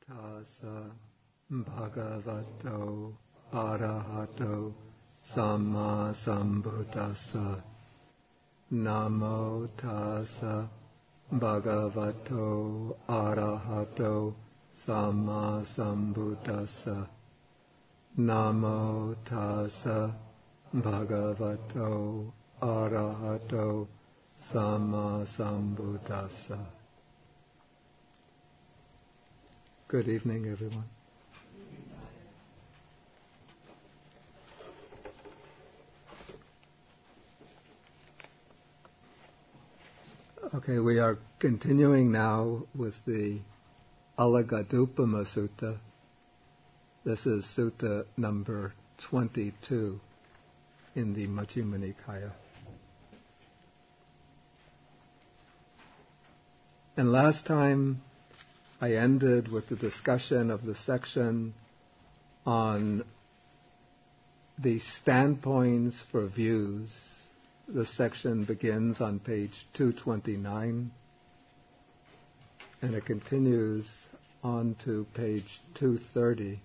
tassa bhagavato arahato samma sambuddhassa. Namo tassa bhagavato arahato samma sambuddhassa. Namo tassa bhagavato arahato samma sambuddhassa. Good evening, everyone. Okay, we are continuing now with the Alagadupama Sutta. This is Sutta number 22 in the Majjhima Nikaya. And last time I ended with the discussion of the section on the standpoints for views. The section begins on page 229 and it continues on to page 230.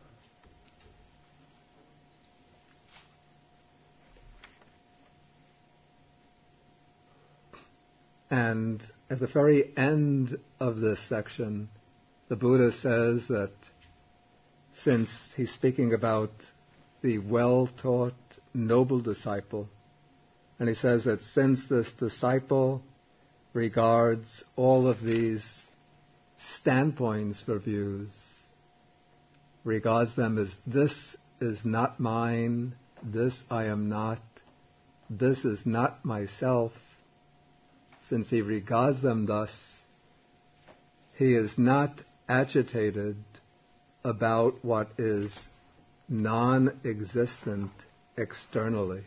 And at the very end of this section, the Buddha says that since he's speaking about the well-taught, noble disciple, and he says that since this disciple regards all of these standpoints for views, regards them as this is not mine, this I am not, this is not myself, since he regards them thus, he is not agitated about what is non-existent externally.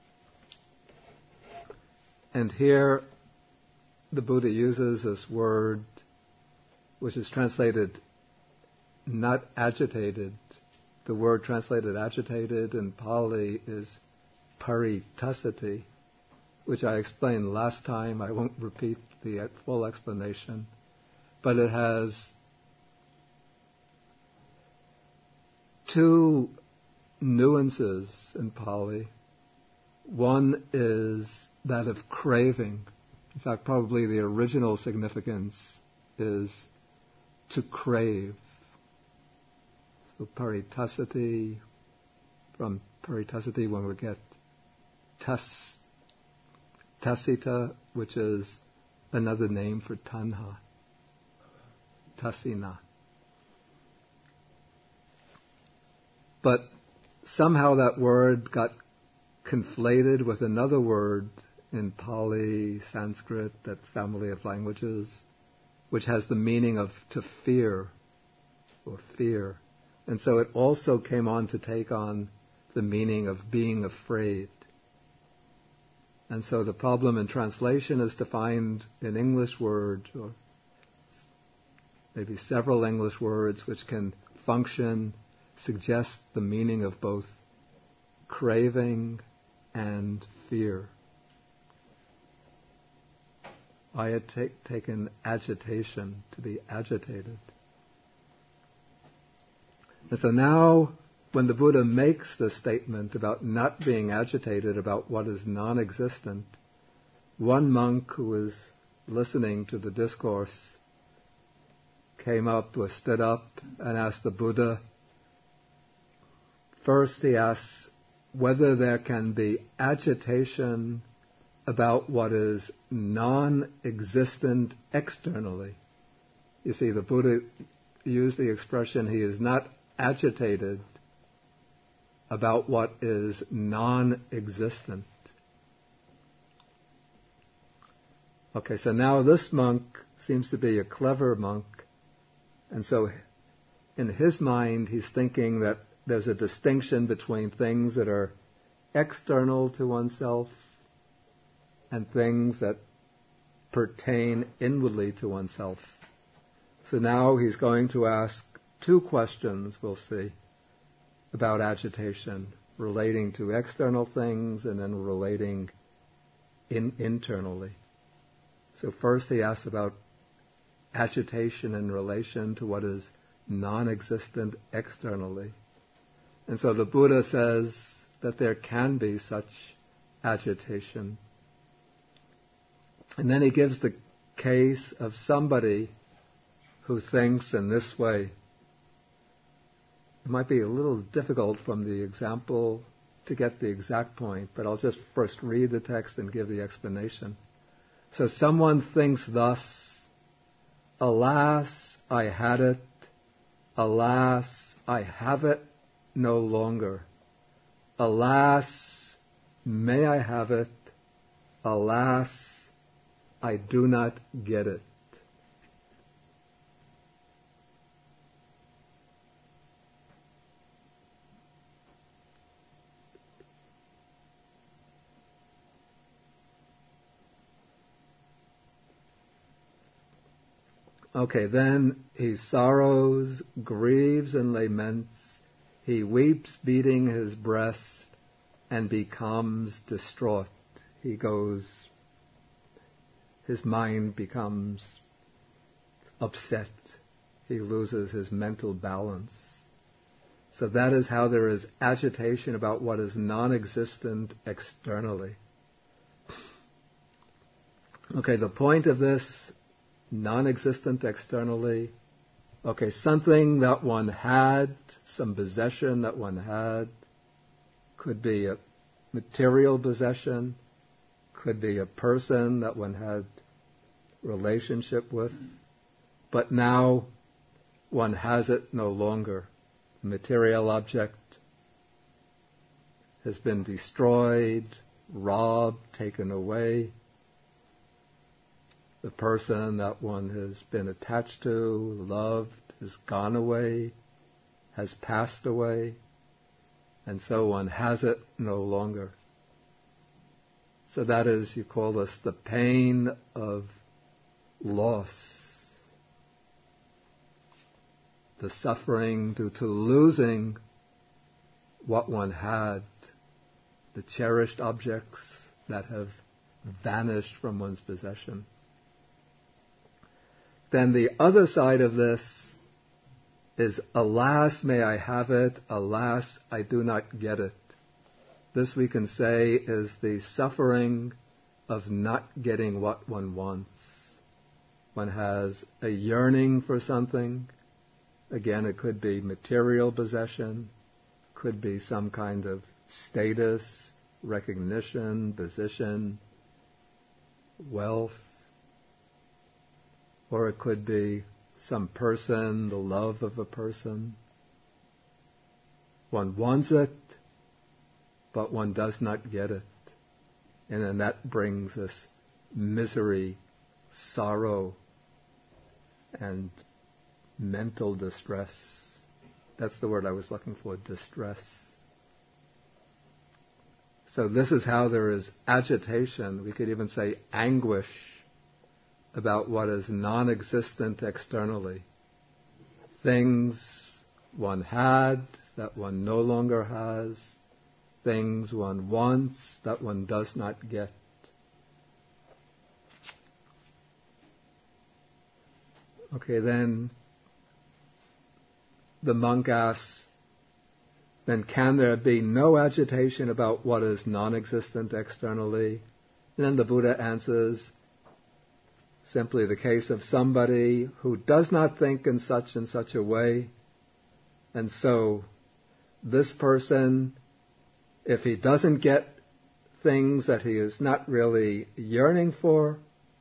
And here the Buddha uses this word which is translated not agitated. The word translated agitated in Pali is paritasati, which I explained last time. I won't repeat the full explanation. But it has two nuances in Pali. One is that of craving. In fact, probably the original significance is to crave. So paritasati, from paritasati one would get tasita, which is another name for tanha. Tasina. But somehow that word got conflated with another word in Pali, Sanskrit, that family of languages, which has the meaning of to fear, or fear. And so it also came on to take on the meaning of being afraid. And so the problem in translation is to find an English word, or maybe several English words, which can function, suggest the meaning of both craving and fear. I had taken agitation, to be agitated. And so now, when the Buddha makes the statement about not being agitated about what is non-existent, one monk who was listening to the discourse stood up and asked the Buddha, first he asks whether there can be agitation about what is non-existent externally. You see, the Buddha used the expression, he is not agitated about what is non-existent. Okay, so now this monk seems to be a clever monk, and so in his mind he's thinking that there's a distinction between things that are external to oneself and things that pertain inwardly to oneself. So now he's going to ask two questions, we'll see, about agitation, relating to external things and then relating internally. So first he asks about agitation in relation to what is non-existent externally. And so the Buddha says that there can be such agitation. And then he gives the case of somebody who thinks in this way. It might be a little difficult from the example to get the exact point, but I'll just first read the text and give the explanation. So someone thinks thus, alas, I had it. Alas, I have it no longer. Alas, may I have it. Alas, I do not get it. Okay, then he sorrows, grieves, and laments. He weeps, beating his breast, and becomes distraught. His mind becomes upset. He loses his mental balance. So that is how there is agitation about what is non-existent externally. Okay, the point of this non-existent externally, something that one had, some possession that one had, could be a material possession, could be a person that one had relationship with, but now one has it no longer. A material object has been destroyed, robbed, taken away. The person that one has been attached to, loved, has gone away, has passed away, and so one has it no longer. So that is, you call this the pain of loss, the suffering due to losing what one had, the cherished objects that have vanished from one's possession. Then the other side of this is, alas, may I have it, alas, I do not get it. This we can say is the suffering of not getting what one wants. One has a yearning for something. Again, it could be material possession, could be some kind of status, recognition, position, wealth, or it could be some person, the love of a person. One wants it, but one does not get it. And then that brings us misery, sorrow, and mental distress. That's the word I was looking for, distress. So this is how there is agitation, we could even say anguish, about what is non-existent externally. Things one had that one no longer has, things one wants that one does not get. Okay, then the monk asks, then can there be no agitation about what is non-existent externally? And then the Buddha answers, simply the case of somebody who does not think in such and such a way, and so this person, if he doesn't get things that he is not really yearning for,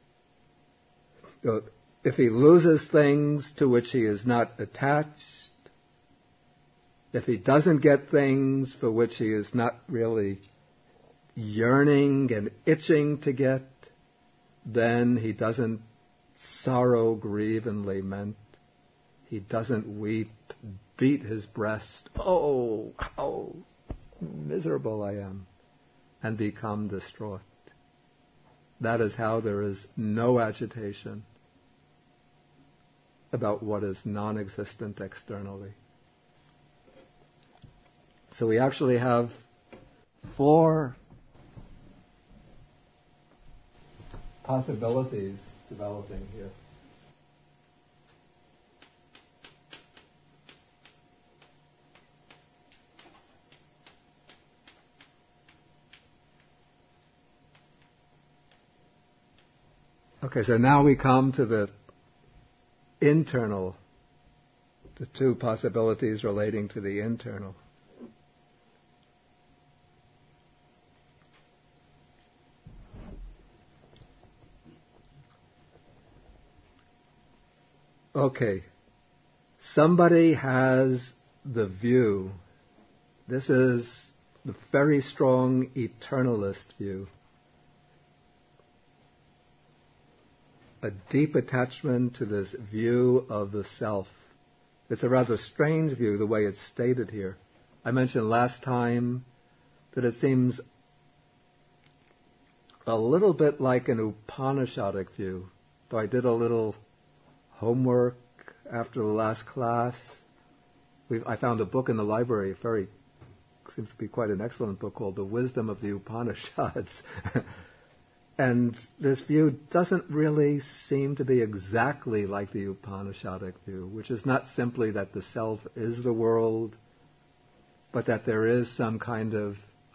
if he loses things to which he is not attached, if he doesn't get things for which he is not really yearning and itching to get, then he doesn't sorrow, grieve, and lament. He doesn't weep, beat his breast, oh, how miserable I am, and become distraught. That is how there is no agitation about what is non-existent externally. So we actually have 4 possibilities developing here. Okay, so now we come to the internal, the two possibilities relating to the internal. Okay, somebody has the view, this is the very strong eternalist view, a deep attachment to this view of the self. It's a rather strange view, the way it's stated here. I mentioned last time that it seems a little bit like an Upanishadic view. So I did a little homework after the last class. I found a book in the library, seems to be quite an excellent book, called The Wisdom of the Upanishads. And this view doesn't really seem to be exactly like the Upanishadic view, which is not simply that the self is the world, but that there is some kind of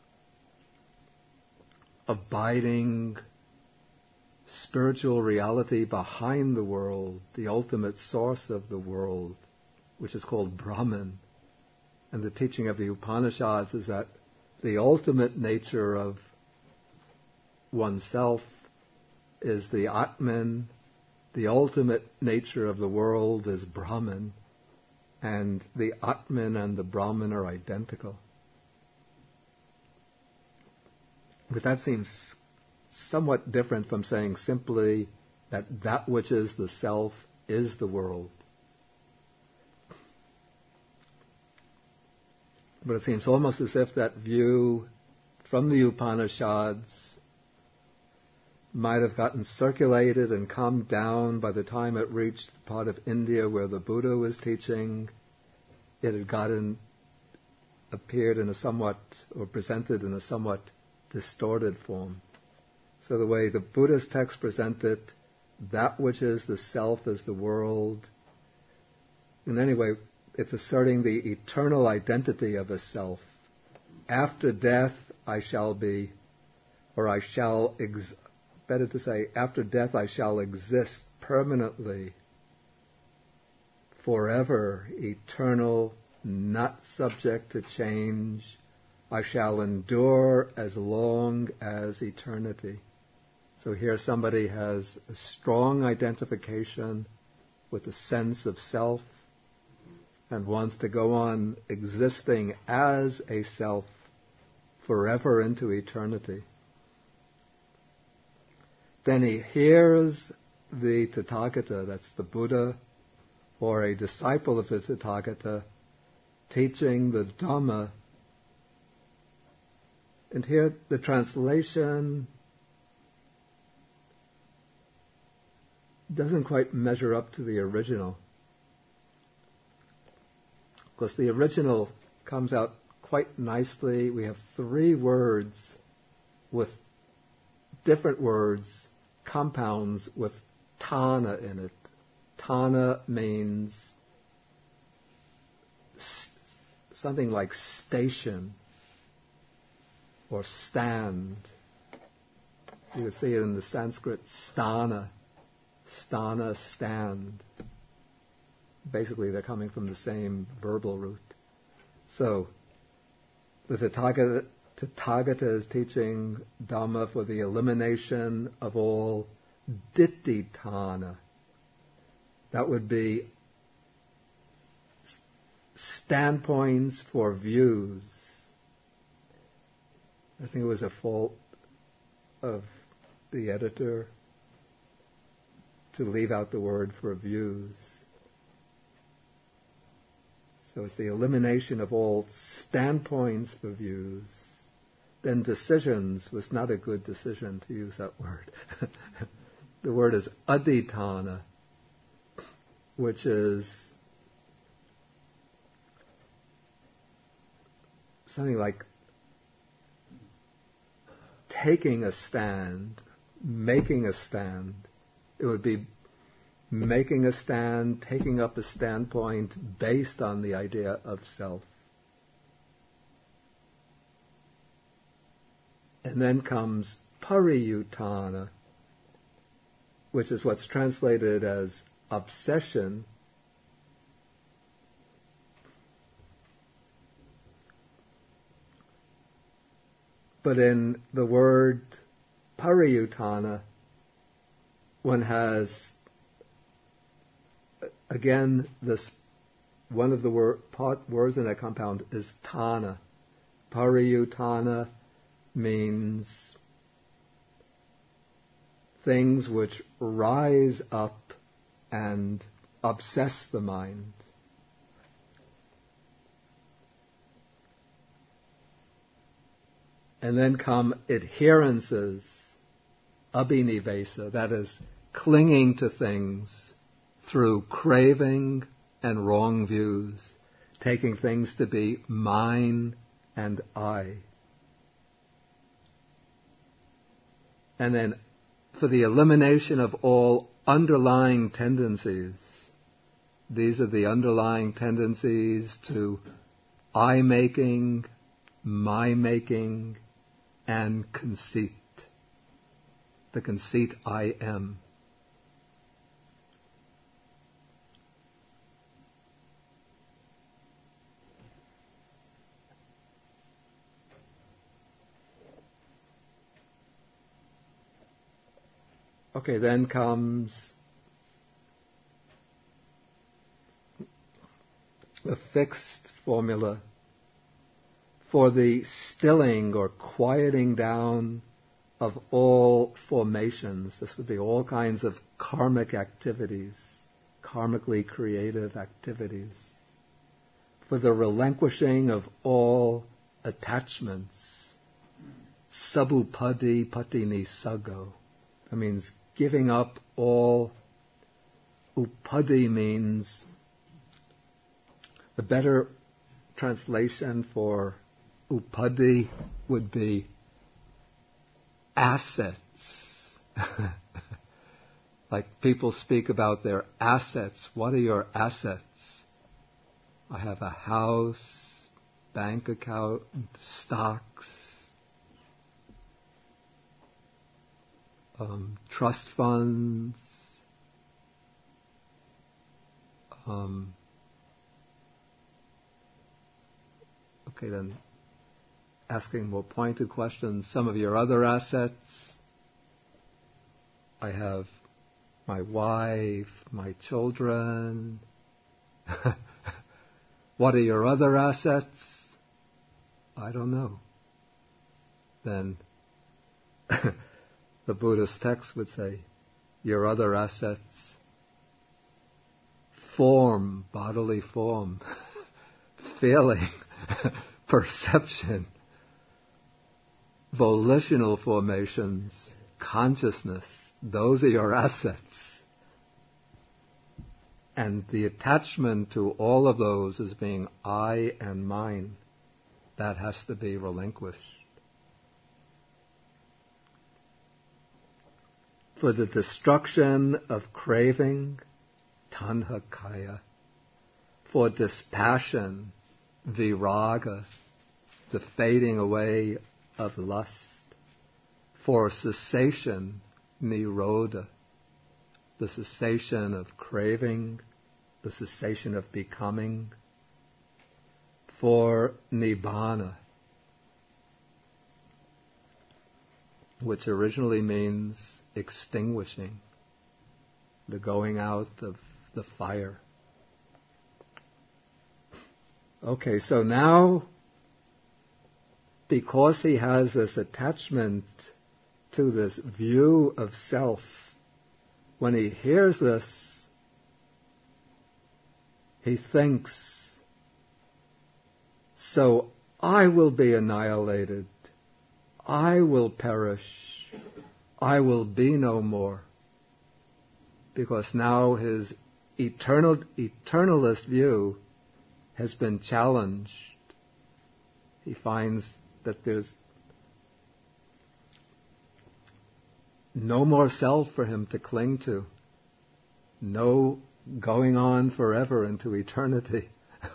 abiding spiritual reality behind the world, the ultimate source of the world, which is called Brahman. And the teaching of the Upanishads is that the ultimate nature of oneself is the Atman, the ultimate nature of the world is Brahman, and the Atman and the Brahman are identical. But that seems somewhat different from saying simply that which is the self is the world. But it seems almost as if that view from the Upanishads might have gotten circulated and calmed down by the time it reached the part of India where the Buddha was teaching. It had appeared in a somewhat, or presented in a somewhat distorted form. So the way the Buddhist text presented that which is the self is the world, in any way, it's asserting the eternal identity of a self. After death, I shall be, or I shall, better to say, after death I shall exist permanently, forever, eternal, not subject to change. I shall endure as long as eternity. So here somebody has a strong identification with a sense of self and wants to go on existing as a self forever into eternity. Then he hears the Tathagata, that's the Buddha, or a disciple of the Tathagata, teaching the Dhamma. And here the translation doesn't quite measure up to the original. Of course, the original comes out quite nicely. We have 3 words with different words, compounds with tana in it. Tana means something like station or stand. You can see it in the Sanskrit sthana. Sthana, stand. Basically, they're coming from the same verbal root. So, the Tathagata is teaching Dhamma for the elimination of all ditthitthana. That would be standpoints for views. I think it was a fault of the editor to leave out the word for views. So it's the elimination of all standpoints for views. Then decisions was not a good decision to use that word. The word is adhitthana, which is something like taking a stand, making a stand. It would be making a stand, taking up a standpoint based on the idea of self. And then comes pariyutthana, which is what's translated as obsession, but in the word pariyutthana, one has, again, this one of the words in that compound is thana. Pariyutthana means things which rise up and obsess the mind. And then come adherences, abhinivesa, that is, clinging to things through craving and wrong views, taking things to be mine and I. And then for the elimination of all underlying tendencies, these are the underlying tendencies to I-making, my-making, and conceit. The conceit I am. Okay, then comes a fixed formula for the stilling or quieting down of all formations. This would be all kinds of karmic activities, karmically creative activities. For the relinquishing of all attachments. Sabupadi patini sago. That means giving up all. Upadi means, the better translation for upadi would be assets. Like people speak about their assets. What are your assets? I have a house, bank account, stocks, trust funds, okay, then asking more pointed questions. Some of your other assets. I have my wife, my children. What are your other assets? I don't know. Then the Buddhist text would say, your other assets, form, bodily form, feeling, perception, volitional formations, consciousness, those are your assets. And the attachment to all of those as being I and mine, that has to be relinquished. For the destruction of craving, tanhakaya. For dispassion, viraga, the fading away of lust. For cessation, nirodha, the cessation of craving, the cessation of becoming. For nibbana, which originally means extinguishing, the going out of the fire. Okay, so now, because he has this attachment to this view of self, when he hears this, he thinks, so I will be annihilated, I will perish, I will be no more. Because now his eternalist view has been challenged. He finds that there's no more self for him to cling to. No going on forever into eternity.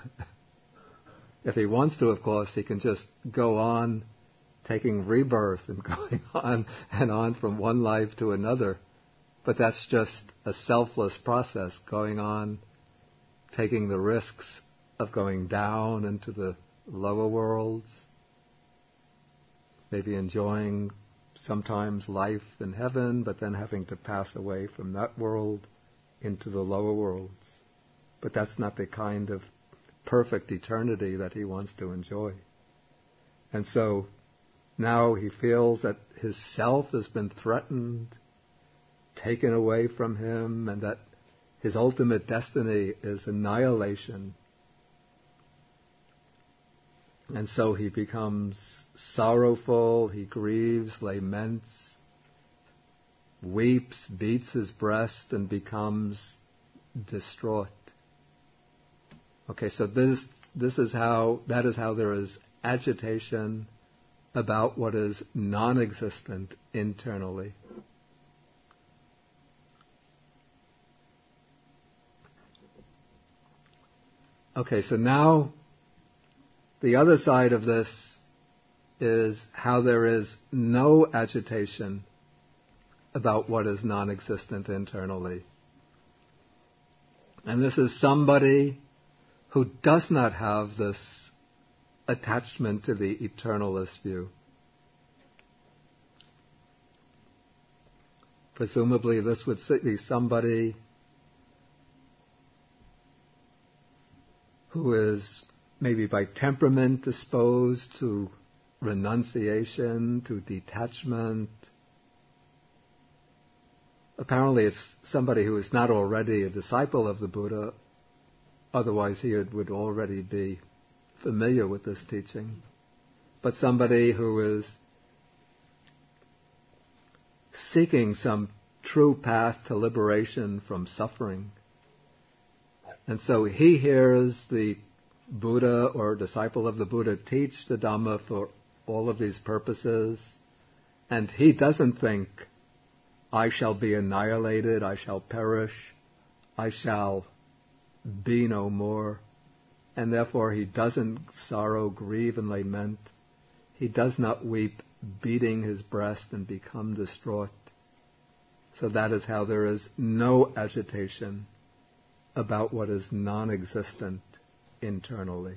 If he wants to, of course, he can just go on taking rebirth and going on and on from one life to another. but that's just a selfless process going on, taking the risks of going down into the lower worlds, maybe enjoying sometimes life in heaven, but then having to pass away from that world into the lower worlds. But that's not the kind of perfect eternity that he wants to enjoy. And so now he feels that his self has been threatened, taken away from him, and that his ultimate destiny is annihilation. And so he becomes sorrowful, he grieves, laments, weeps, beats his breast, and becomes distraught. Okay, so that is how there is agitation about what is non-existent internally. Okay, so now the other side of this is how there is no agitation about what is non-existent internally. And this is somebody who does not have this attachment to the eternalist view. Presumably this would be somebody who is maybe by temperament disposed to renunciation, to detachment. Apparently it's somebody who is not already a disciple of the Buddha, otherwise he would already be familiar with this teaching. But somebody who is seeking some true path to liberation from suffering. And so he hears the Buddha or disciple of the Buddha teach the Dhamma for all of these purposes, and he doesn't think, I shall be annihilated, I shall perish, I shall be no more, and therefore he doesn't sorrow, grieve, and lament. He does not weep, beating his breast and become distraught. So that is how there is no agitation about what is non-existent internally.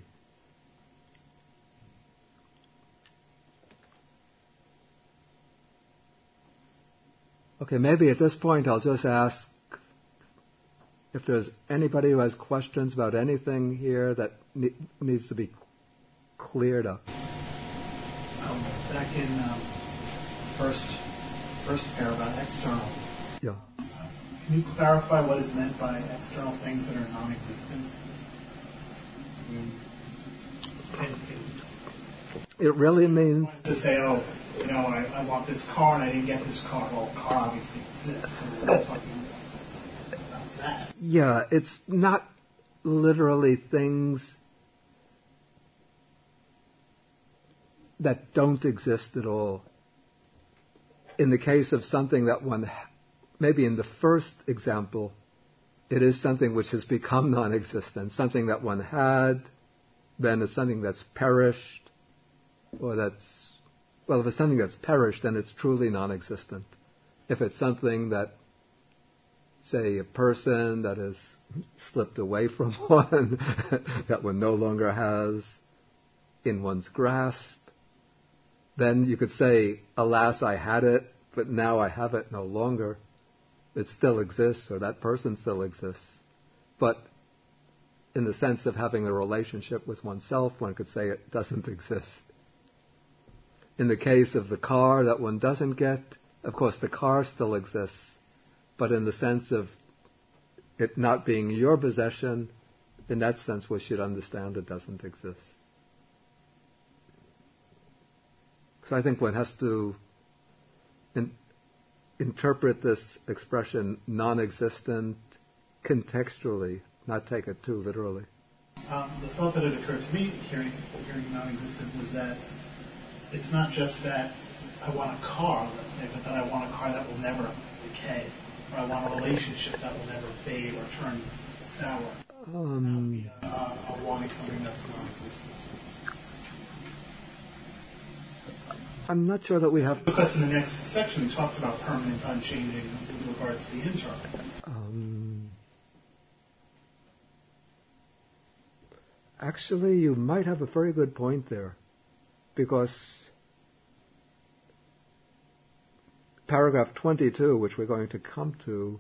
Okay, maybe at this point I'll just ask if there's anybody who has questions about anything here that needs to be cleared up. Back in first pair about external. Yeah. Can you clarify what is meant by external things that are non-existent? It really means to say, I want this car and I didn't get this car. Well, the car obviously exists, so we're not talking about that. Yeah, it's not literally things that don't exist at all. In the case of something that one, maybe in the first example, it is something which has become non-existent, something that one had, then it's something that's perished, or if it's something that's perished, then it's truly non-existent. If it's something that, say, a person that has slipped away from one, that one no longer has in one's grasp, then you could say, alas, I had it, but now I have it no longer. It still exists, or that person still exists. But in the sense of having a relationship with oneself, one could say it doesn't exist. In the case of the car that one doesn't get, of course the car still exists, but in the sense of it not being your possession, in that sense we should understand it doesn't exist. So I think one has to interpret this expression non-existent contextually, not take it too literally. The thought that had occurred to me hearing non-existent was that it's not just that I want a car, let's say, but that I want a car that will never decay, or I want a relationship that will never fade or turn sour. I'm wanting something that's non-existent. I'm not sure that we have... Because in the next section it talks about permanent, unchanging, regards to the internal? Actually, you might have a very good point there, because paragraph 22, which we're going to come to,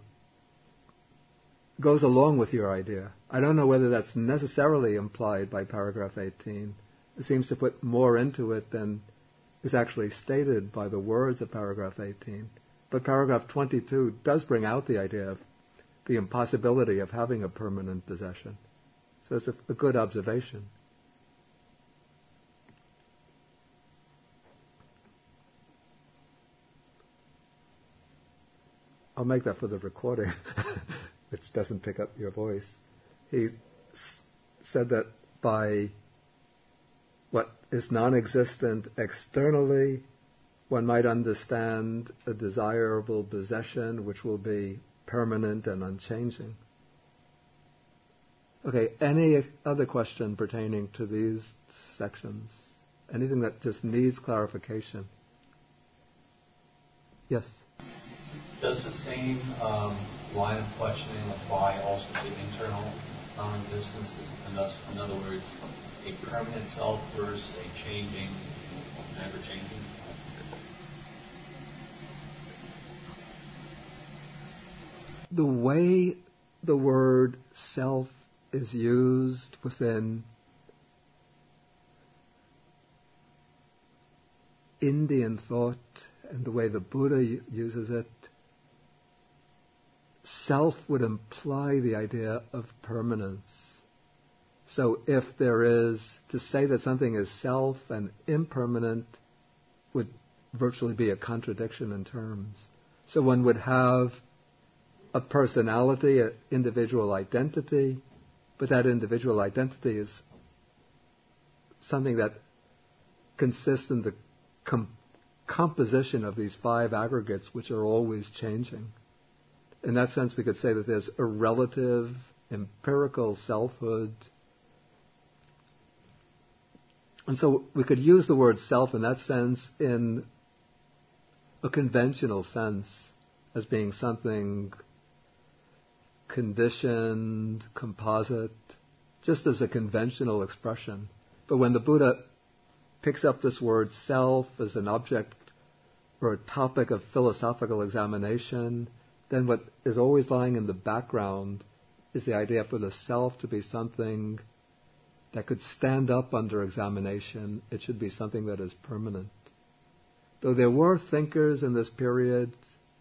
goes along with your idea. I don't know whether that's necessarily implied by paragraph 18. It seems to put more into it than is actually stated by the words of paragraph 18. But paragraph 22 does bring out the idea of the impossibility of having a permanent possession. So it's a good observation. I'll make that for the recording, which doesn't pick up your voice. He said that by what is non-existent externally, one might understand a desirable possession which will be permanent and unchanging. Okay, any other question pertaining to these sections? Anything that just needs clarification? Yes? Does the same line of questioning apply also to internal non-existence? In other words, a permanent self versus a changing, never changing? The way the word self is used within Indian thought and the way the Buddha uses it, self would imply the idea of permanence. So if there is, to say that something is self and impermanent would virtually be a contradiction in terms. So one would have a personality, an individual identity, but that individual identity is something that consists in the composition of these five aggregates which are always changing. In that sense, we could say that there's a relative, empirical selfhood. And so we could use the word self in that sense in a conventional sense as being something conditioned, composite, just as a conventional expression. But when the Buddha picks up this word self as an object or a topic of philosophical examination, then what is always lying in the background is the idea for the self to be something that could stand up under examination. It should be something that is permanent. Though there were thinkers in this period,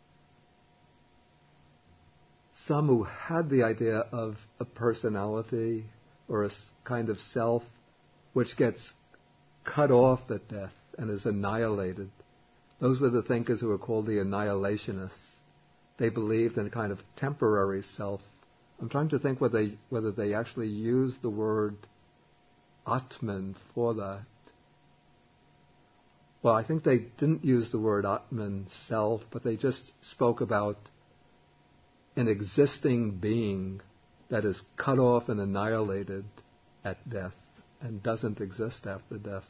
some who had the idea of a personality or a kind of self which gets cut off at death and is annihilated. Those were the thinkers who were called the annihilationists. They believed in a kind of temporary self. I'm trying to think whether they actually used the word Atman for that. Well, I think they didn't use the word Atman, self, but they just spoke about an existing being that is cut off and annihilated at death and doesn't exist after death.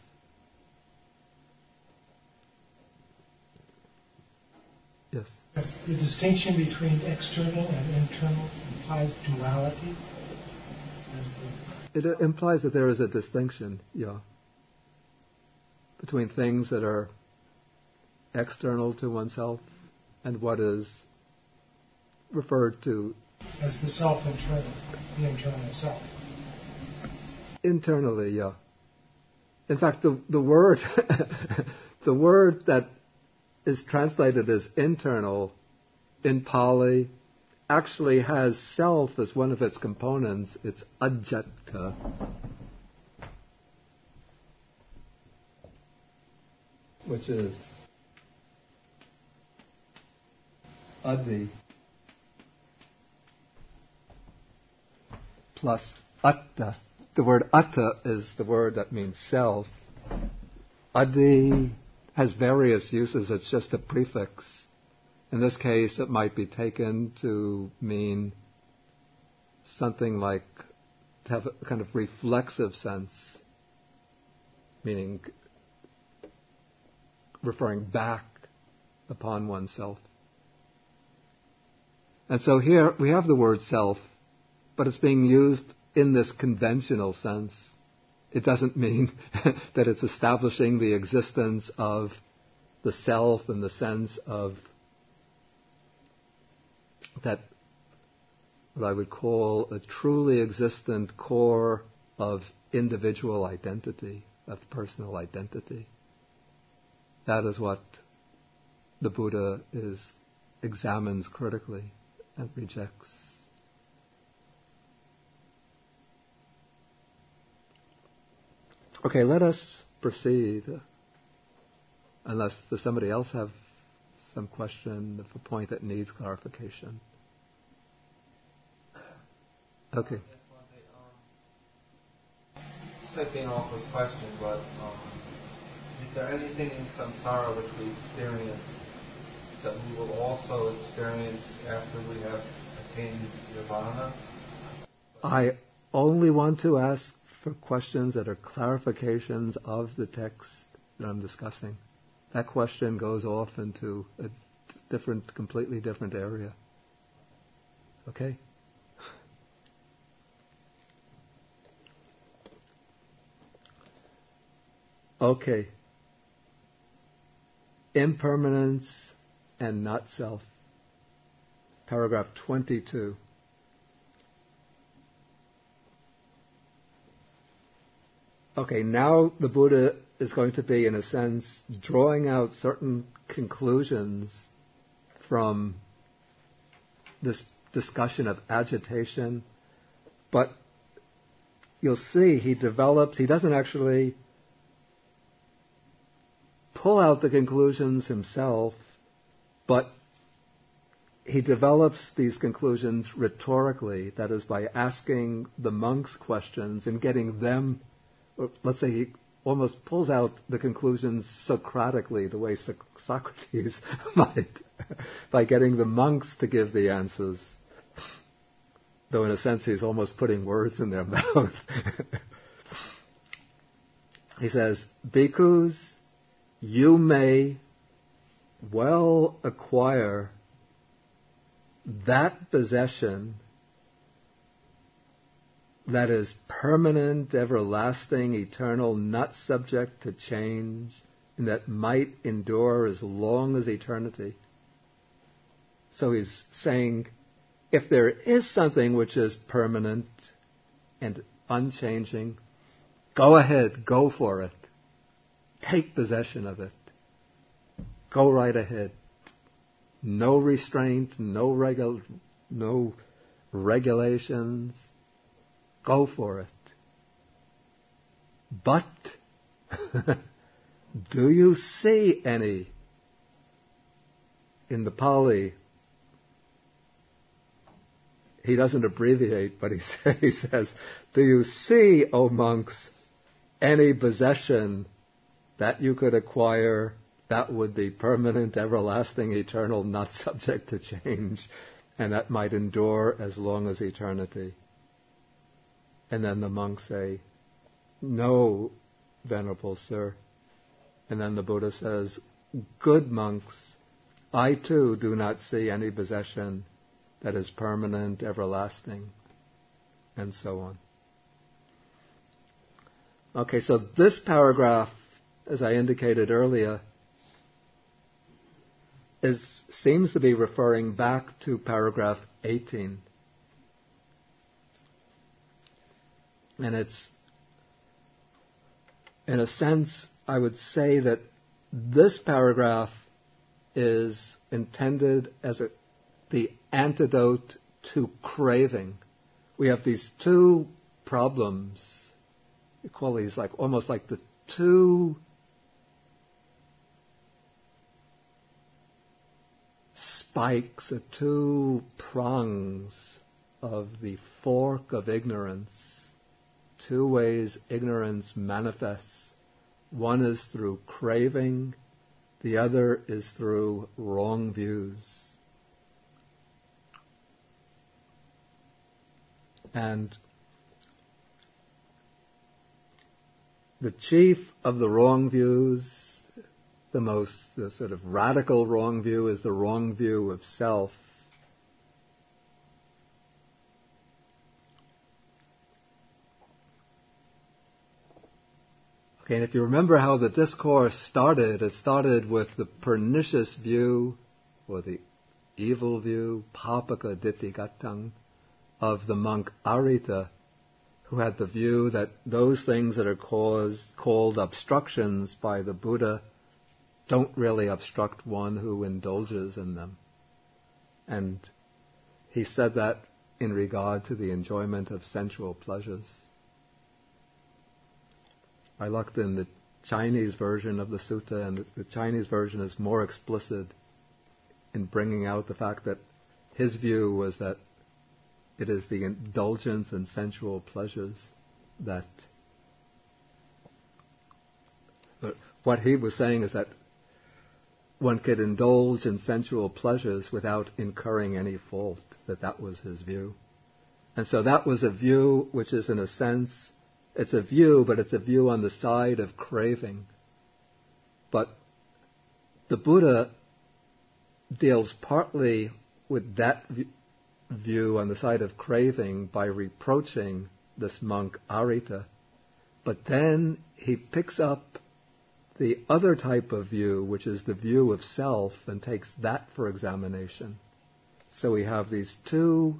Yes? The distinction between external and internal implies duality? It implies that there is a distinction, between things that are external to oneself and what is referred to as the self-internal, the internal self. Internally, yeah. In fact, the word the word that is translated as internal in Pali actually has self as one of its components. It's ajata. Which is adi plus atta. The word atta is the word that means self. Adi has various uses. It's just a prefix. In this case, it might be taken to mean something like to have a kind of reflexive sense, meaning referring back upon oneself. And so here we have the word self, but it's being used in this conventional sense. It doesn't mean that it's establishing the existence of the self in the sense of that what I would call a truly existent core of individual identity, of personal identity. That is what the Buddha examines critically and rejects. Okay, let us proceed. Unless does somebody else have some question of a point that needs clarification? Okay. This might be an awkward question, but is there anything in samsara which we experience that we will also experience after we have attained nirvana? I only want to ask for questions that are clarifications of the text that I'm discussing. That question goes off into a completely different area. Okay? Okay. Impermanence and not self. Paragraph 22. Okay, now the Buddha is going to be, in a sense, drawing out certain conclusions from this discussion of agitation. But you'll see he doesn't actually pull out the conclusions himself, but he develops these conclusions rhetorically, that is, by asking the monks questions and getting them, let's say he almost pulls out the conclusions Socratically, the way Socrates might, by getting the monks to give the answers. Though in a sense he's almost putting words in their mouth. He says, Bhikkhus, you may well acquire that possession that is permanent, everlasting, eternal, not subject to change, and that might endure as long as eternity. So he's saying, if there is something which is permanent and unchanging, go ahead, go for it. Take possession of it. Go right ahead. No restraint, no regulations. Go for it. But do you see any? In the Pali, he doesn't abbreviate, but he says, do you see, O monks, any possession that you could acquire that would be permanent, everlasting, eternal, not subject to change, and that might endure as long as eternity? And then the monks say, no, Venerable Sir. And then the Buddha says, good monks, I too do not see any possession that is permanent, everlasting, and so on. Okay, so this paragraph, as I indicated earlier, seems to be referring back to paragraph 18. And it's, in a sense, I would say that this paragraph is intended as the antidote to craving. We have these two problems. We call these almost like the two spikes, or two prongs of the fork of ignorance. Two ways ignorance manifests. One is through craving, the other is through wrong views. And the chief of the wrong views, the sort of radical wrong view, is the wrong view of self. Okay, and if you remember how the discourse started, it started with the pernicious view, or the evil view, papaka ditthi of the monk Arita, who had the view that those things that are called obstructions by the Buddha don't really obstruct one who indulges in them. And he said that in regard to the enjoyment of sensual pleasures. I looked in the Chinese version of the sutta, and the Chinese version is more explicit in bringing out the fact that his view was that it is the indulgence in sensual pleasures that... But what he was saying is that one could indulge in sensual pleasures without incurring any fault, that was his view. And so that was a view which is, in a sense, it's a view, but it's a view on the side of craving. But the Buddha deals partly with that view on the side of craving by reproaching this monk Arita, but then he picks up the other type of view, which is the view of self, and takes that for examination. So we have these two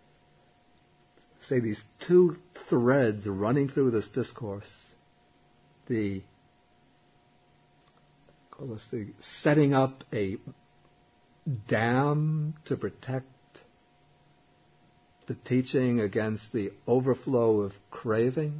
threads running through this discourse. The setting up a dam to protect the teaching against the overflow of craving,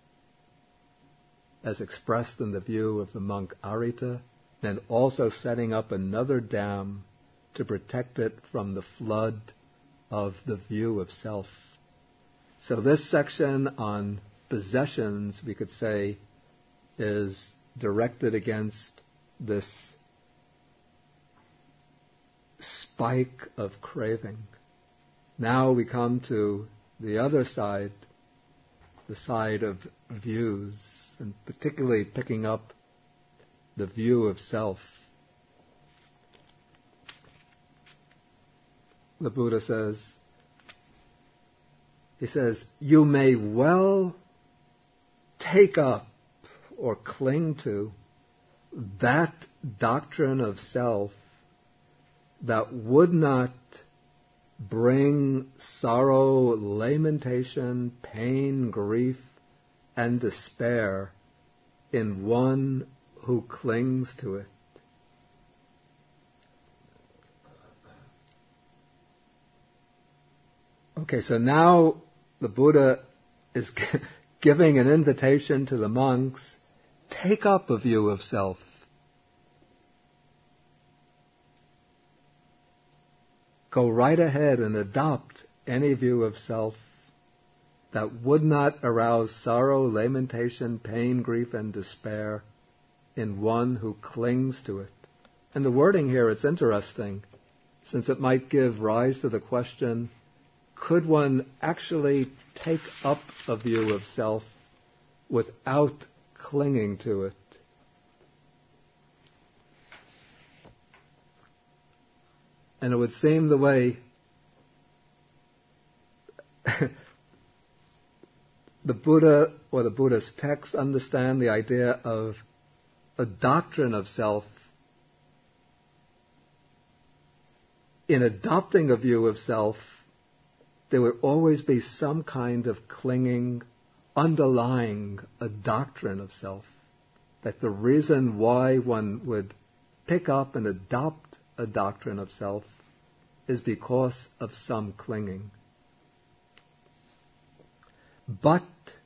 as expressed in the view of the monk Arita, and also setting up another dam to protect it from the flood of the view of self. So this section on possessions, we could say, is directed against this spike of craving. Now we come to the other side, the side of views, and particularly picking up the view of self. The Buddha says, you may well take up or cling to that doctrine of self that would not bring sorrow, lamentation, pain, grief, and despair in one who clings to it. Okay, so now the Buddha is giving an invitation to the monks, take up a view of self. Go right ahead and adopt any view of self that would not arouse sorrow, lamentation, pain, grief, and despair in one who clings to it. And the wording here, it's interesting, since it might give rise to the question, could one actually take up a view of self without clinging to it? And it would seem the way the Buddha or the Buddhist texts understand the idea of a doctrine of self. In adopting a view of self, there would always be some kind of clinging underlying a doctrine of self. That the reason why one would pick up and adopt a doctrine of self is because of some clinging. But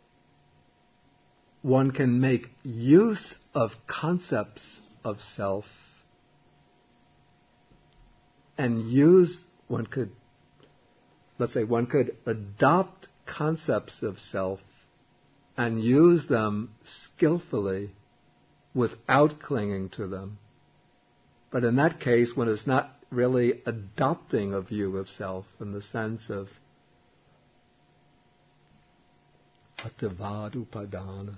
one can make use of concepts of self and one could adopt concepts of self and use them skillfully without clinging to them. But in that case, one is not really adopting a view of self in the sense of Attavad Upadana.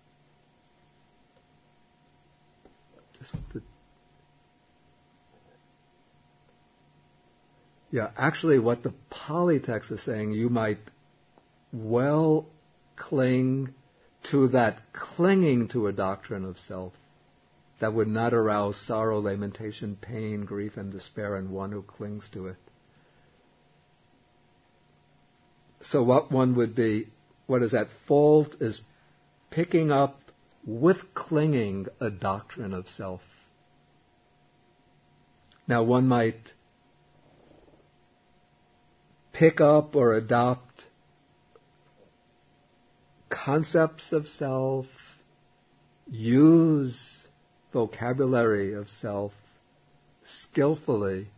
Actually what the Pali text is saying, you might well cling to that clinging to a doctrine of self that would not arouse sorrow, lamentation, pain, grief, and despair in one who clings to it. So what is at fault is picking up with clinging a doctrine of self. Now one might pick up or adopt concepts of self, use vocabulary of self skillfully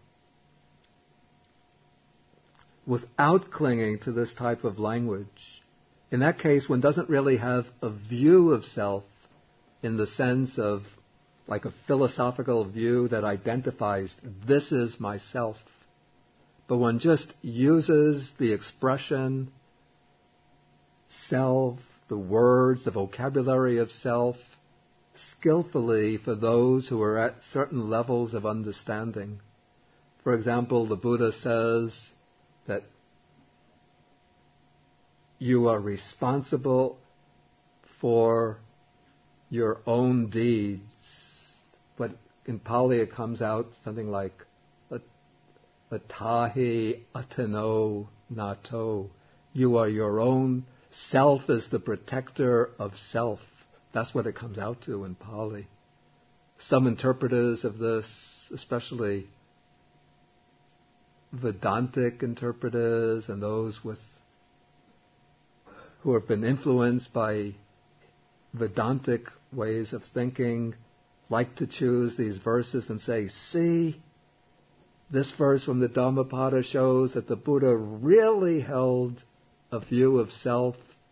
without clinging to this type of language. In that case, one doesn't really have a view of self in the sense of like a philosophical view that identifies this is myself. But one just uses the expression self, the words, the vocabulary of self, skillfully for those who are at certain levels of understanding. For example, the Buddha says that you are responsible for your own deeds. But in Pali it comes out something like atahi atano nato. You are your own. Self is the protector of self. That's what it comes out to in Pali. Some interpreters of this, especially Vedantic interpreters and those who have been influenced by Vedantic ways of thinking, like to choose these verses and say, see, this verse from the Dhammapada shows that the Buddha really held a view of self.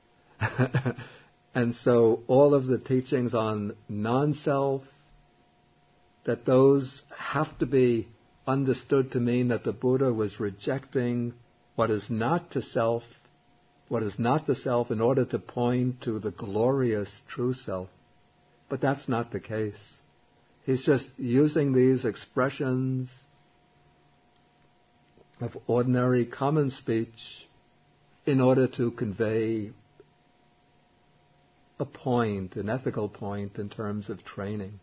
And so all of the teachings on non-self, that those have to be understood to mean that the Buddha was rejecting what is not to self, what is not the self, in order to point to the glorious true self. But that's not the case. He's just using these expressions of ordinary common speech in order to convey a point, an ethical point in terms of training.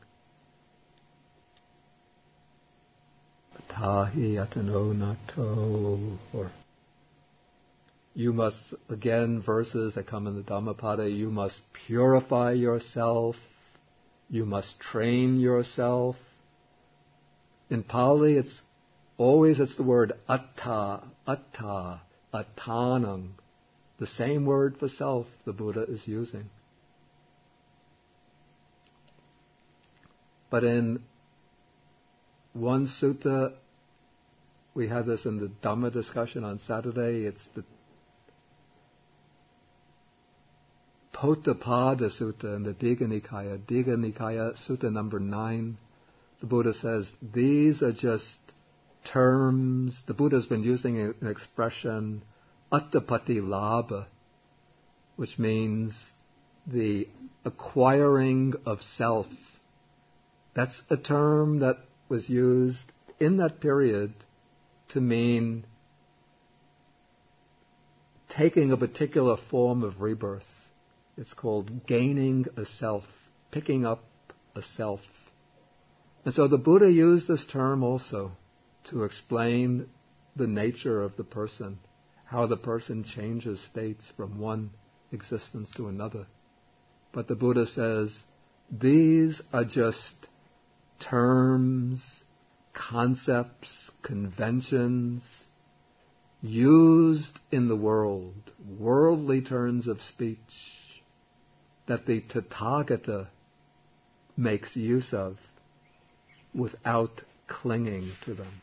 Tahi atano nato, or you must, again, verses that come in the Dhammapada, you must purify yourself, you must train yourself. In Pali, it's the word atta, attanam, the same word for self the Buddha is using. But in one sutta, we had this in the Dhamma discussion on Saturday, it's the Pottapada Sutta in the Digha Nikaya, Sutta number 9. The Buddha says, these are just terms. The Buddha's been using an expression, attapati labha, which means the acquiring of self. That's a term that was used in that period to mean taking a particular form of rebirth. It's called gaining a self, picking up a self. And so the Buddha used this term also to explain the nature of the person, how the person changes states from one existence to another. But the Buddha says, these are just terms, concepts, conventions used in the world, worldly turns of speech, that the Tathagata makes use of without clinging to them.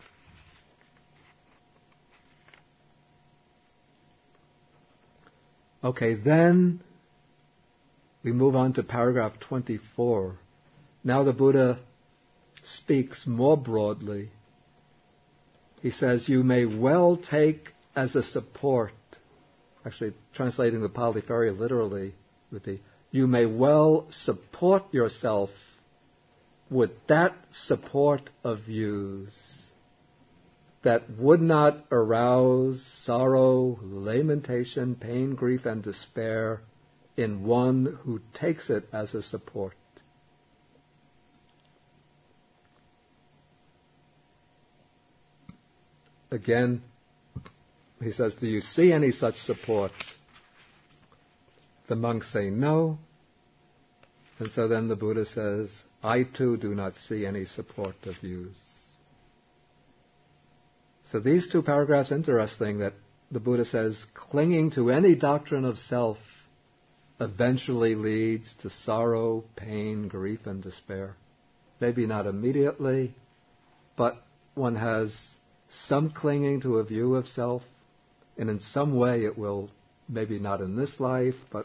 Okay, then we move on to paragraph 24. Now the Buddha speaks more broadly. He says, you may well take as a support, actually translating the Pali very literally would be, you may well support yourself with that support of views that would not arouse sorrow, lamentation, pain, grief, and despair in one who takes it as a support. Again, he says, do you see any such support? The monks say no. And so then the Buddha says, I too do not see any support of views. So these two paragraphs, interesting that the Buddha says, clinging to any doctrine of self eventually leads to sorrow, pain, grief, and despair. Maybe not immediately, but one has some clinging to a view of self, and in some way it will, maybe not in this life, but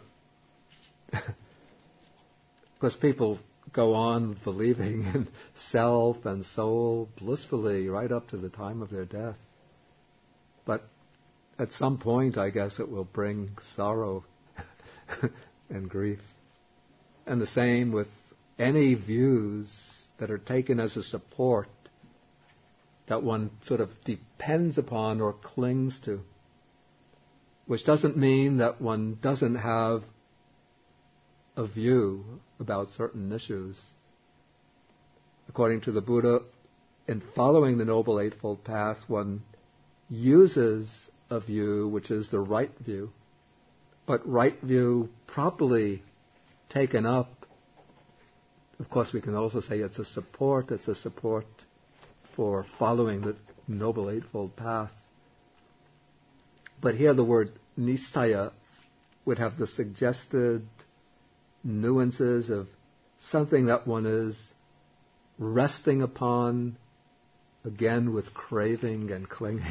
because people go on believing in self and soul blissfully right up to the time of their death. But at some point, I guess, it will bring sorrow and grief. And the same with any views that are taken as a support that one sort of depends upon or clings to, which doesn't mean that one doesn't have a view about certain issues. According to the Buddha, in following the Noble Eightfold Path, one uses a view which is the right view, but right view properly taken up. Of course, we can also say it's a support for following the Noble Eightfold Path. But here the word nisthaya would have the suggested nuances of something that one is resting upon, again with craving and clinging.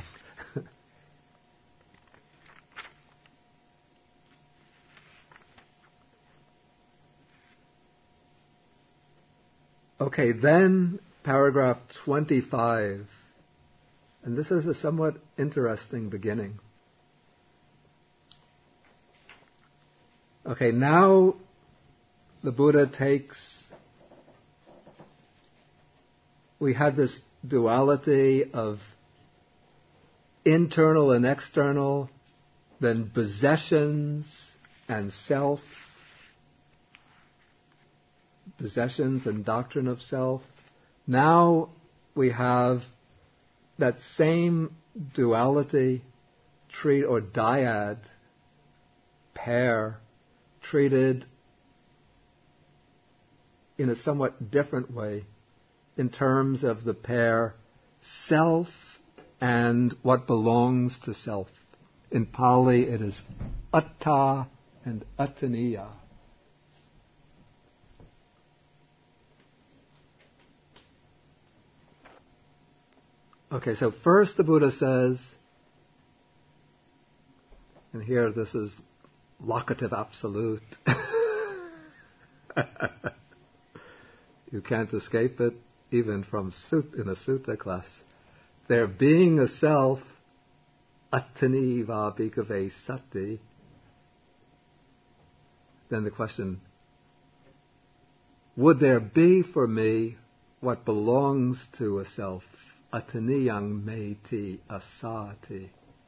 Okay, then paragraph 25. And this is a somewhat interesting beginning. Okay, now the Buddha we had this duality of internal and external, then possessions and self, possessions and doctrine of self. Now we have that same duality, or dyad, pair, treated in a somewhat different way in terms of the pair self and what belongs to self. In Pali it is atta and attaniya. Okay, so first the Buddha says, and here this is locative absolute. You can't escape it, even from in a sutta class. There being a self, attani va bhikkhave sati. Then the question, would there be for me what belongs to a self? Ataniyang meti asati.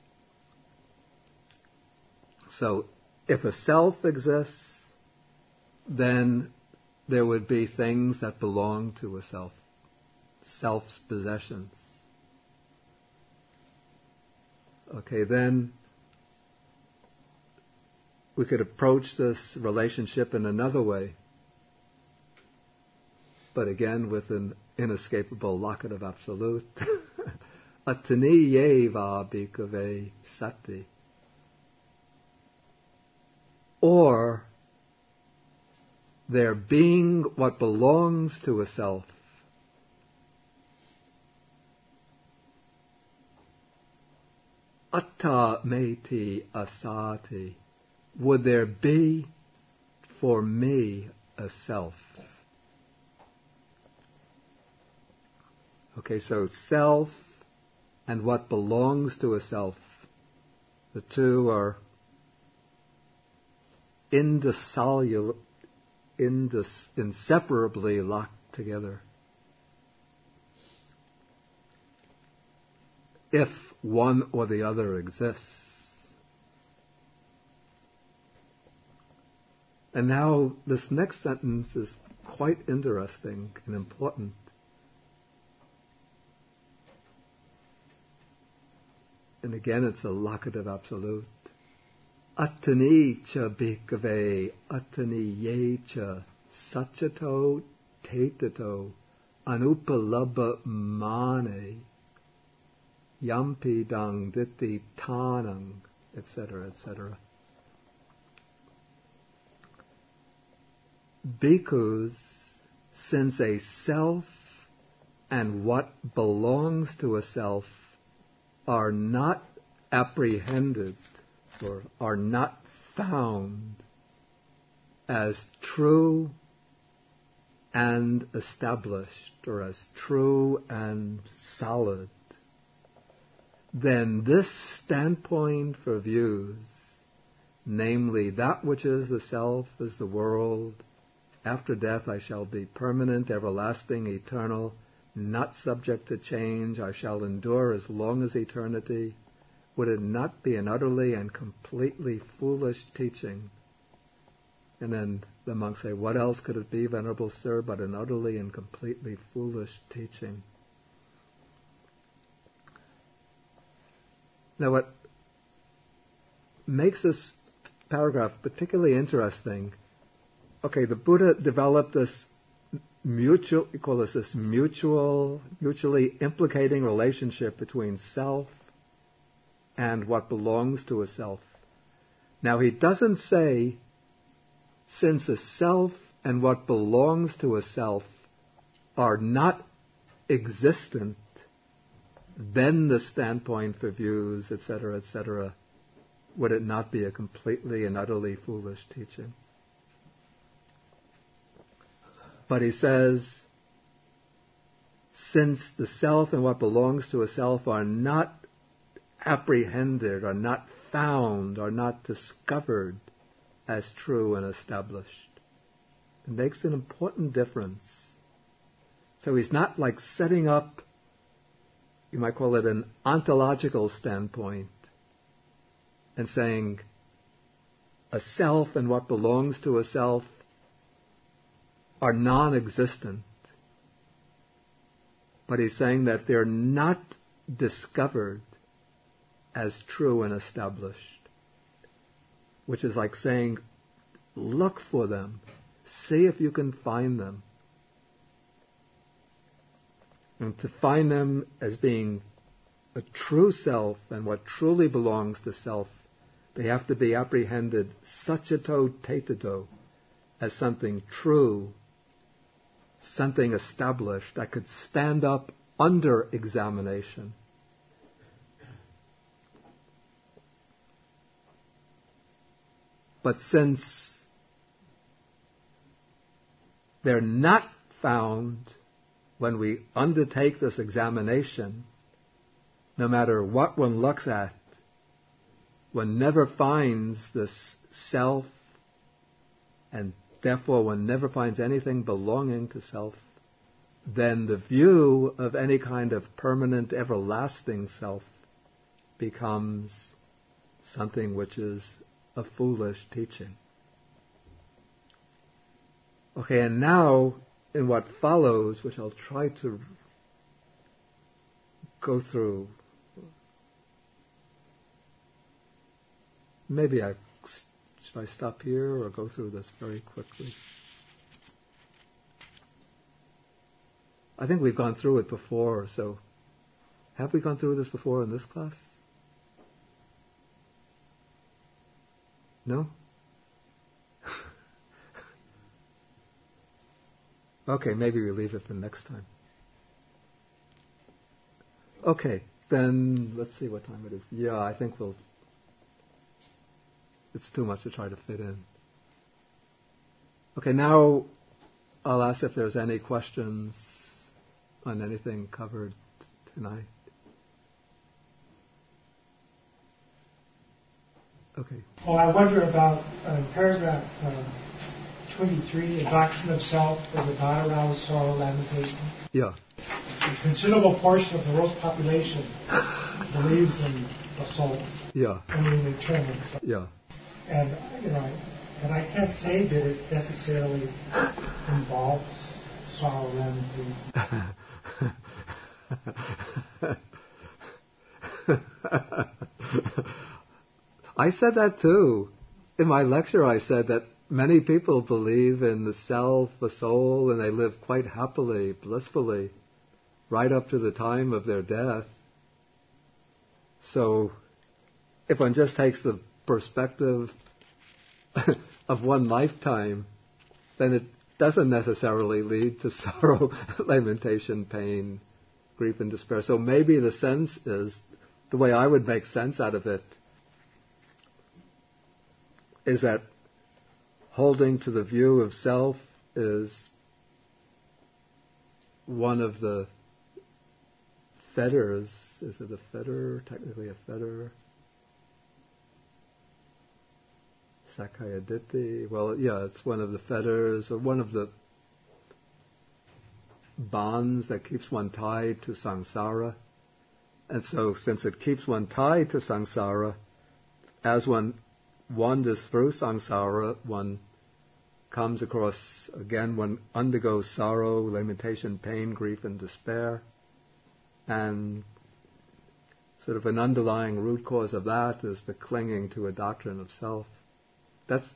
So, if a self exists, then there would be things that belong to a self, self's possessions. Okay, then we could approach this relationship in another way, but again with an inescapable locative absolute. Atani yeva bhikkhave sati. Or there being what belongs to a self. Atta meti asati. Would there be for me a self? Okay, so self and what belongs to a self, the two are inseparably locked together. If one or the other exists. And now this next sentence is quite interesting and important. And again, it's a locative absolute. Attani cha bhikkhave, attani ye cha sachato tetato anupalabha mane yampi dang ditti tanang, etc., etc. Bhikkhus, since a self and what belongs to a self are not apprehended or are not found as true and established or as true and solid, then this standpoint for views, namely that which is the self is the world, after death I shall be permanent, everlasting, eternal, not subject to change, I shall endure as long as eternity, would it not be an utterly and completely foolish teaching? And then the monks say, what else could it be, Venerable Sir, but an utterly and completely foolish teaching? Now what makes this paragraph particularly interesting, okay, the Buddha developed this mutually implicating relationship between self and what belongs to a self. Now he doesn't say, since a self and what belongs to a self are not existent, then the standpoint for views, etc., etc., would it not be a completely and utterly foolish teaching? But he says, since the self and what belongs to a self are not apprehended, are not found, are not discovered as true and established, it makes an important difference. So he's not like setting up, you might call it an ontological standpoint, and saying a self and what belongs to a self are non-existent. But he's saying that they're not discovered as true and established. Which is like saying, look for them. See if you can find them. And to find them as being a true self and what truly belongs to self, they have to be apprehended sachato tetato, as something true, something established that could stand up under examination. But since they're not found when we undertake this examination, no matter what one looks at, one never finds this self, and therefore one never finds anything belonging to self, then the view of any kind of permanent, everlasting self becomes something which is a foolish teaching. Okay, and now in what follows, which I'll try to go through, maybe should I stop here or go through this very quickly? I think we've gone through it before, so have we gone through this before in this class? No? Okay, maybe we leave it for next time. Okay, then let's see what time it is. Yeah, I think it's too much to try to fit in. Okay, now I'll ask if there's any questions on anything covered tonight. Okay. Well, I wonder about paragraph 23, the doctrine of self as a God aroused sorrow, lamentation. Yeah. A considerable portion of the world's population believes in a soul. Yeah. I mean, eternal. Yeah. And, And I can't say that it necessarily involves sorrow, lamentation. I said that too. In my lecture I said that many people believe in the self, the soul, and they live quite happily, blissfully, right up to the time of their death. So, if one just takes the perspective of one lifetime, then it doesn't necessarily lead to sorrow, lamentation, pain, grief, and despair. So maybe the sense is, the way I would make sense out of it, is that holding to the view of self is one of the fetters. Is it a fetter? Technically a fetter? Sakayaditi. Well, yeah, it's one of the fetters, or one of the bonds that keeps one tied to samsara. And so, since it keeps one tied to samsara, as one wanders through samsara, one comes across, again, one undergoes sorrow, lamentation, pain, grief, and despair. And sort of an underlying root cause of that is the clinging to a doctrine of self. That's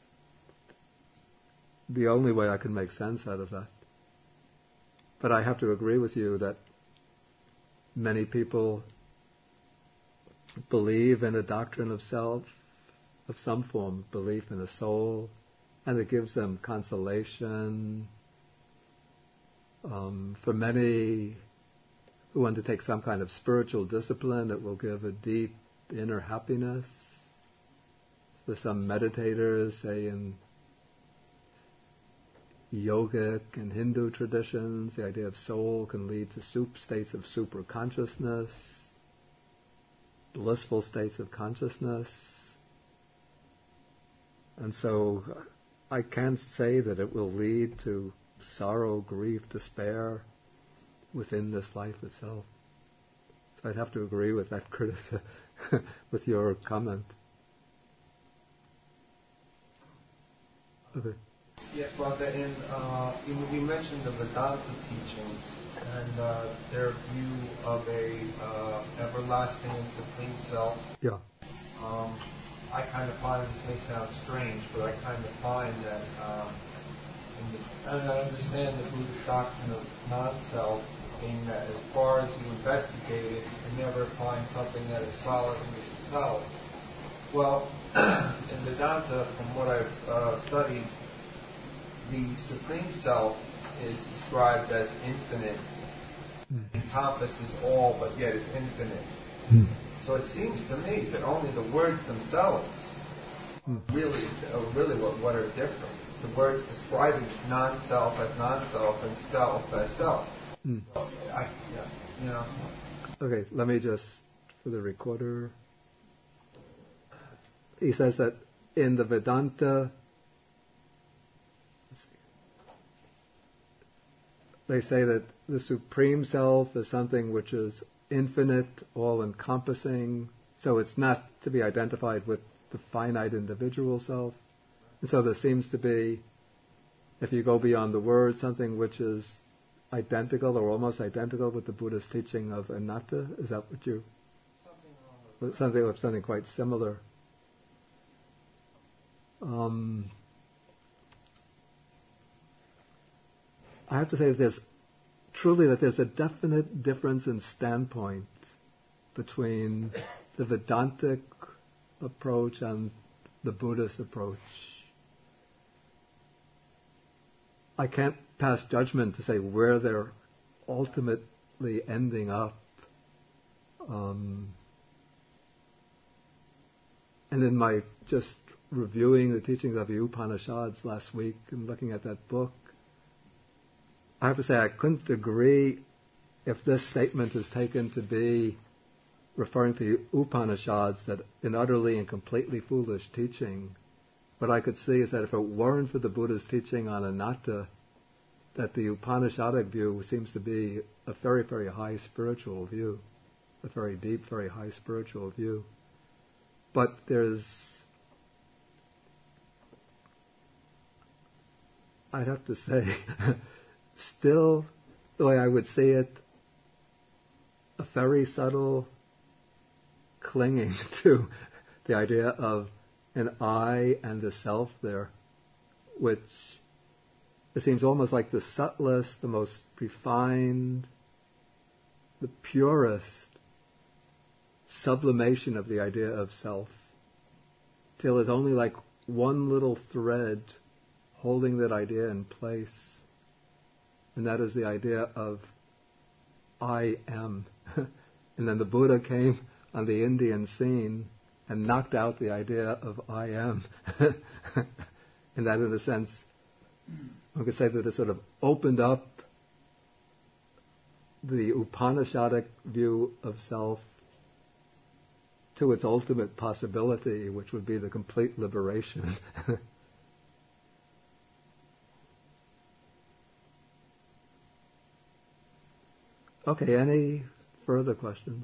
the only way I can make sense out of that. But I have to agree with you that many people believe in a doctrine of self, of some form, belief in a soul, and it gives them consolation. For many who undertake some kind of spiritual discipline, it will give a deep inner happiness. For some meditators, say in yogic and Hindu traditions, the idea of soul can lead to states of super consciousness, blissful states of consciousness. And so I can't say that it will lead to sorrow, grief, despair within this life itself. So I'd have to agree with that criticism, with your comment. Okay. Yes, Bhante, you mentioned the Vedanta teachings and their view of a everlasting and supreme self. Yeah. I kind of find, this may sound strange, but I kind of find that, and I understand the Buddhist doctrine of non-self, being that as far as you investigate it, you can never find something that is solid in itself. Well, in Vedanta, from what I've studied, the Supreme Self is described as infinite, encompasses all, but yet it's infinite. So it seems to me that only the words themselves really what are different. The words describing non-self as non-self and self as self. So Okay, let me just, for the recorder, he says that in the Vedanta, they say that the Supreme Self is something which is infinite, all-encompassing, so it's not to be identified with the finite individual self. And so there seems to be, if you go beyond the word, something which is identical or almost identical with the Buddha's teaching of anatta. Is that what you... Something quite similar. I have to say that there's a definite difference in standpoint between the Vedantic approach and the Buddhist approach. I can't pass judgment to say where they're ultimately ending up. And in my just reviewing the teachings of the Upanishads last week and looking at that book, I have to say I couldn't agree if this statement is taken to be referring to the Upanishads, that an utterly and completely foolish teaching. What I could see is that if it weren't for the Buddha's teaching on anatta, that the Upanishadic view seems to be a very, very high spiritual view, a very deep, very high spiritual view. But there's I'd have to say, still, the way I would see it, a very subtle clinging to the idea of an I and a self there, which it seems almost like the subtlest, the most refined, the purest sublimation of the idea of self, till there's only like one little thread holding that idea in place, and that is the idea of I am. And then the Buddha came on the Indian scene and knocked out the idea of I am. And that, in a sense, one could say that it sort of opened up the Upanishadic view of self to its ultimate possibility, which would be the complete liberation. Okay, any further questions?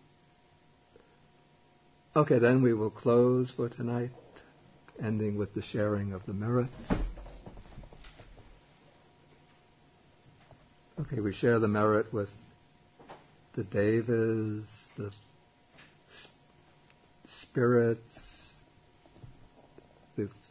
Okay, then we will close for tonight, ending with the sharing of the merits. Okay, we share the merit with the devas, the spirits, the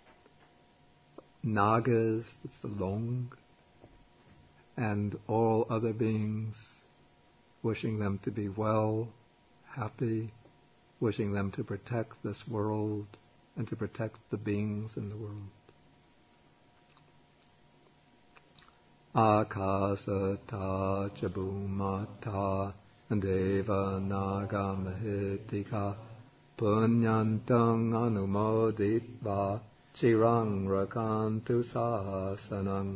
nagas, that's the long, and all other beings, wishing them to be well, happy, wishing them to protect this world and to protect the beings in the world. Akasata chabumata deva naga mahitika punyantang anumoditva chirang rakantu sasanang.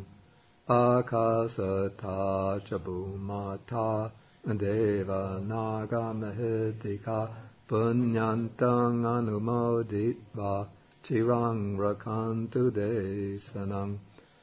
Akasata chabumata deva naga mahitika punyantang anumoditva chirang rakantu desanang.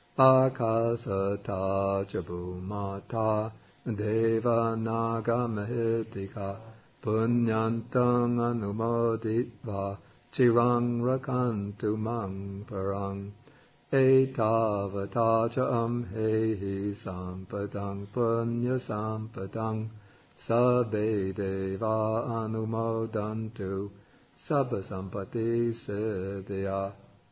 Akasata chabumata deva naga mahitika punyantang anumoditva chirang rakantu mang parang. Etavata cha amhehi sampadang punya sampadang sabbe deva anumodantu sabba sampati siddhya.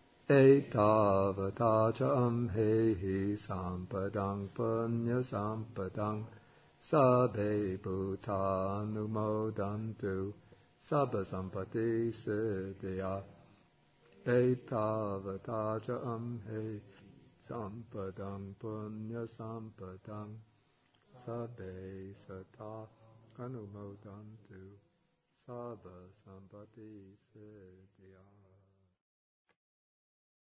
Etavata cha amhehi sampadang punya sampadang sabbe bhuta anumodantu sabba sampati siddhya. Etavata cha amhe sampadang punya sampadang sabbe sata anumodantu sabba sampati siddhya.